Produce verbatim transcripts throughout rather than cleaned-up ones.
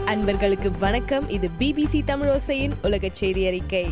அன்பர்களுக்கு வணக்கம். இது பிபிசி தமிழோசையின் உலக செய்தி அறிக்கை.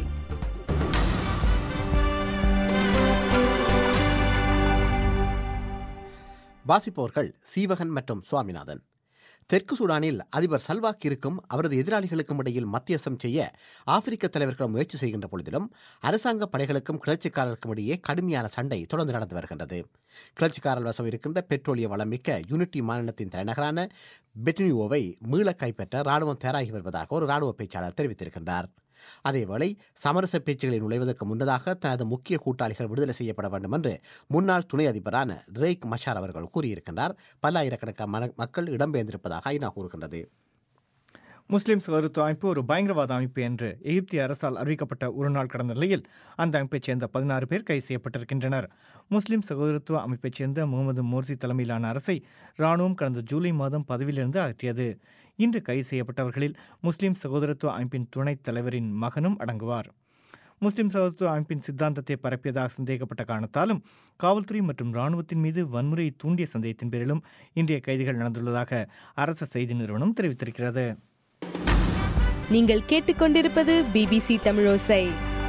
வாசிப்பவர்கள் சீவகன் மற்றும் சுவாமிநாதன். தெற்கு சூடானில் அதிபர் சல்வா கிருக்கும் அவரது எதிராளிகளுக்கும் இடையில் மத்தியஸ்தம் செய்ய ஆப்பிரிக்க தலைவர்கள் முயற்சி செய்கின்ற பொழுதிலும் அரசாங்க படைகளுக்கும் கிளர்ச்சிக்காரருக்கும் இடையே கடுமையான சண்டை தொடர்ந்து நடந்து வருகின்றது. கிளர்ச்சிக்காரர் வசம் இருக்கின்ற பெட்ரோலிய வளமிக்க யூனிட்டி மாநிலத்தின் தலைநகரான பெட்னியோவை மீள கைப்பற்ற ராணுவம் தயாராகி வருவதாக ஒரு ராணுவ பேச்சாளர் தெரிவித்திருக்கின்றார். அதேவேளை சமரச பேச்சுகளில் நுழைவதற்கு முன்னதாக தனது முக்கிய கூட்டாளிகள் விடுதலை செய்யப்பட வேண்டும் என்று முன்னாள் துணை அதிபரான ரேக் மஷார் அவர்கள் கூறியிருக்கின்றார். பல்லாயிரக்கணக்கான மக்கள் இடம்பெயர்ந்திருப்பதாக ஐநா கூறுகின்றது. முஸ்லிம் சகோதரத்துவ அமைப்பு ஒரு பயங்கரவாத அமைப்பு என்று எகிப்திய அரசால் அறிவிக்கப்பட்ட ஒரு நாள் கடந்த நிலையில் அந்த அமைப்பைச் சேர்ந்த பதினாறு பேர் கைது செய்யப்பட்டிருக்கின்றனர். முஸ்லிம் சகோதரத்துவ அமைப்பைச் சேர்ந்த முகமது மோர்சி தலைமையிலான அரசை ராணுவம் கடந்த ஜூலை மாதம் பதவியிலிருந்து அகற்றியது. இன்று கைது செய்யப்பட்டவர்களில் முஸ்லிம் சகோதரத்துவ அமைப்பின் துணைத் தலைவரின் மகனும் அடங்குவார். முஸ்லிம் சகோதரத்துவ அமைப்பின் சித்தாந்தத்தை பரப்பியதாக சந்தேகப்பட்ட காரணத்தாலும் காவல்துறை மற்றும் ராணுவத்தின் மீது வன்முறையை தூண்டிய சந்தேகத்தின் பேரிலும் இன்றைய கைதுகள் நடந்துள்ளதாக அரசு செய்தி நிறுவனம் தெரிவித்திருக்கிறது. நீங்கள் கேட்டுக்கொண்டிருப்பது பிபிசி தமிழோசை.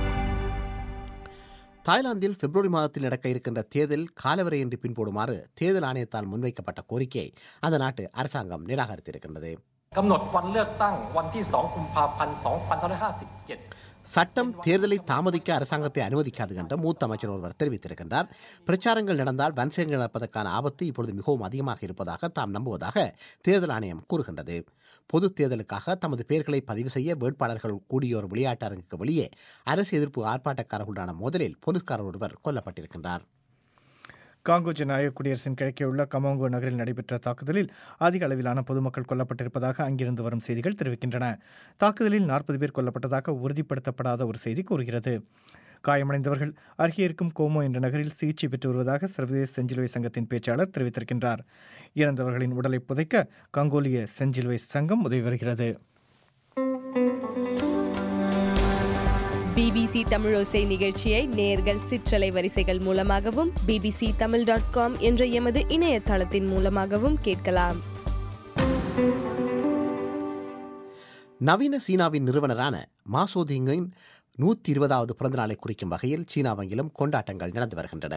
தாய்லாந்தில் பிப்ரவரி மாதத்தில் நடக்க இருக்கின்ற தேர்தல் காலவரையின்றி பின்போடுமாறு தேர்தல் ஆணையத்தால் முன்வைக்கப்பட்ட கோரிக்கையை அந்த நாட்டு அரசாங்கம் நிராகரித்திருக்கின்றது. சட்டம் தேர்தலை தாமதிக்க அரசாங்கத்தை அனுமதிக்காது என்று மூத்த அமைச்சர் ஒருவர் தெரிவித்திருக்கின்றார். பிரச்சாரங்கள் நடந்தால் வன்செயல்கள் நடப்பதற்கான ஆபத்து இப்பொழுது மிகவும் அதிகமாக இருப்பதாக தாம் நம்புவதாக தேர்தல் ஆணையம் கூறுகின்றது. பொது தேர்தலுக்காக தமது பெயர்களை பதிவு செய்ய வேட்பாளர்கள் கூடிய ஒரு விளையாட்டு அரங்குக்கு வெளியே அரசு எதிர்ப்பு ஆர்ப்பாட்டக்காரர்களுடான மோதலில் போலீஸ்காரர் ஒருவர் கொல்லப்பட்டிருக்கின்றார். காங்கோ ஜனநாயக குடியரசின் கிழக்கே உள்ள கமாங்கோ நகரில் நடைபெற்ற தாக்குதலில் அதிக அளவிலான பொதுமக்கள் கொல்லப்பட்டிருப்பதாக அங்கிருந்து வரும் செய்திகள் தெரிவிக்கின்றன. தாக்குதலில் நாற்பது பேர் கொல்லப்பட்டதாக உறுதிப்படுத்தப்படாத ஒரு செய்தி கூறுகிறது. காயமடைந்தவர்கள் அருகே இருக்கும் கோமோ என்ற நகரில் சிகிச்சை பெற்று வருவதாக சர்வதேச செஞ்சிலுவை சங்கத்தின் பேச்சாளர் தெரிவித்திருக்கின்றார். இறந்தவர்களின் உடலை புதைக்க கங்கோலிய செஞ்சிலுவை சங்கம் உதவி வருகிறது. பிபிசி தமிழோசை நிகழ்ச்சியை நேயர்கள் சிற்றலை வரிசைகள் மூலமாகவும் பிபிசி தமிழ் டாட் காம் என்ற எமது இணையதளத்தின் மூலமாகவும் கேட்கலாம். நவீன சீனாவின் நிறுவனரான மா சோதிங்கின் நூற்றி இருபதாவது பிறந்த நாளை குறிக்கும் வகையில் சீனாவெங்கிலும் கொண்டாட்டங்கள் நடந்து வருகின்றன.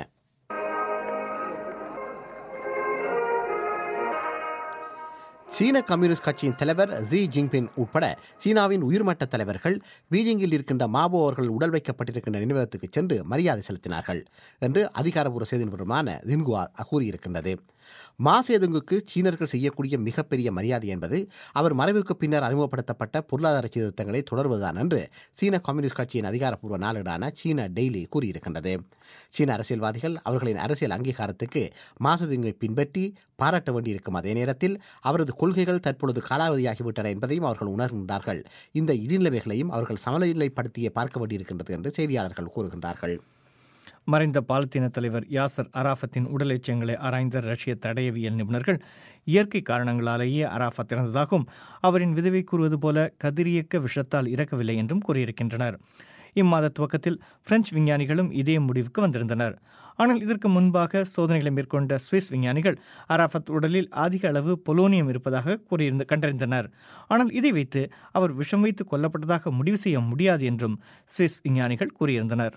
சீன கம்யூனிஸ்ட் கட்சியின் தலைவர் ஜி ஜின்பிங் உட்பட சீனாவின் உயர்மட்ட தலைவர்கள் பீஜிங்கில் இருக்கின்ற மாபோ அவர்கள் உடல் வைக்கப்பட்டிருக்கின்ற நினைவகத்துக்கு சென்று மரியாதை செலுத்தினார்கள் என்று அதிகாரப்பூர்வ செய்தி நிறுவனமான ஜின்குவா கூறியிருக்கின்றது. மா சேதுங்குக்கு சீனர்கள் செய்யக்கூடிய மிகப்பெரிய மரியாதை என்பது அவர் மறைவுக்கு பின்னர் அறிமுகப்படுத்தப்பட்ட பொருளாதார சீர்திருத்தங்களை தொடர்வதுதான் என்று சீன கம்யூனிஸ்ட் கட்சியின் அதிகாரப்பூர்வ நாளிடான சீன டெய்லி கூறியிருக்கின்றது. சீன அரசியல்வாதிகள் அவர்களின் அரசியல் அங்கீகாரத்துக்கு மா சேதுங்கை பின்பற்றி பாராட்ட வேண்டியிருக்கும் அதே நேரத்தில் அவரது கொள்கைகள் தற்பொழுது காலாவதியாகிவிட்டன என்பதையும் அவர்கள் உணர்கின்றார்கள். இந்த இடிநிலைமைகளையும் அவர்கள் சமநிலைப்படுத்தியே பார்க்க வேண்டியிருக்கின்றது என்று செய்தியாளர்கள் கூறுகின்றார்கள். மறைந்த பாலத்தீன தலைவர் யாசர் அராஃபத்தின் உடல் எச்சங்களை ஆராய்ந்த ரஷ்ய தடயவியல் நிபுணர்கள் இயற்கை காரணங்களாலேயே அராஃபத் இறந்ததாகவும் அவரின் விதவை கூறுவது போல கதிரியக்க விஷத்தால் இறக்கவில்லை என்றும் கூறியிருக்கின்றனர். இம்மாத துவக்கத்தில் பிரெஞ்சு விஞ்ஞானிகளும் இதே முடிவுக்கு வந்திருந்தனர். ஆனால் இதற்கு முன்பாக சோதனைகளை மேற்கொண்ட சுவிஸ் விஞ்ஞானிகள் அராஃபத் உடலில் அதிக அளவு பொலோனியம் இருப்பதாக கூறியிருந்த கண்டறிந்தனர். ஆனால் இதை வைத்து அவர் விஷம் வைத்து கொல்லப்பட்டதாக முடிவு செய்ய முடியாது என்றும் சுவிஸ் விஞ்ஞானிகள் கூறியிருந்தனர்.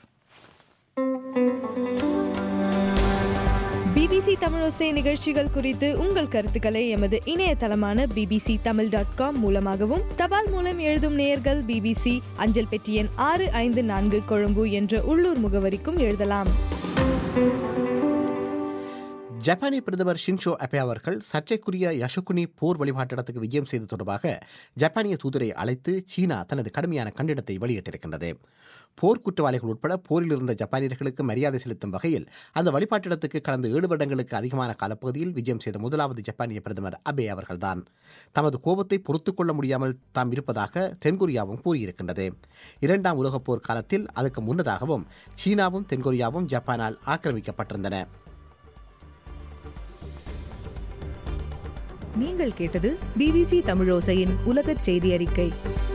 பிபிசி தமிழோசை நிகழ்ச்சிகள் குறித்து உங்கள் கருத்துக்களை எமது இணையதளமான பிபிசி தமிழ் டாட் காம் மூலமாகவும் தபால் மூலம் எழுதும் நேயர்கள் பிபிசி அஞ்சல் பெட்டி எண் ஆறு ஐந்து நான்கு கொழும்பு என்ற உள்ளூர் முகவரிக்கும் எழுதலாம். ஜப்பானிய பிரதமர் ஷின்சோ அபே அவர்கள் சர்ச்சைக்குரிய யசுகுனி போர் வழிபாட்டிடத்துக்கு விஜயம் செய்து தொடர்பாக ஜப்பானிய தூதரை அழைத்து சீனா தனது கடுமையான கண்டிடத்தை வெளியிட்டிருக்கின்றது. போர் குற்றவாளிகள் உட்பட போரில் இருந்த ஜப்பானியர்களுக்கு மரியாதை செலுத்தும் வகையில் அந்த வழிபாட்டிடத்துக்கு கடந்த ஏழு வருடங்களுக்கு அதிகமான காலப்பகுதியில் விஜயம் செய்த முதலாவது ஜப்பானிய பிரதமர் அபே அவர்கள்தான். தமது கோபத்தை பொறுத்துக் கொள்ள முடியாமல் தாம் இருப்பதாக தென்கொரியாவும் கூறியிருக்கின்றது. இரண்டாம் உலகப் போர் காலத்தில் அதற்கு முன்னதாகவும் சீனாவும் தென்கொரியாவும் ஜப்பானால் ஆக்கிரமிக்கப்பட்டிருந்தன. நீங்கள் கேட்டது பிபிசி தமிழோசையின் உலகச் செய்தி அறிக்கை.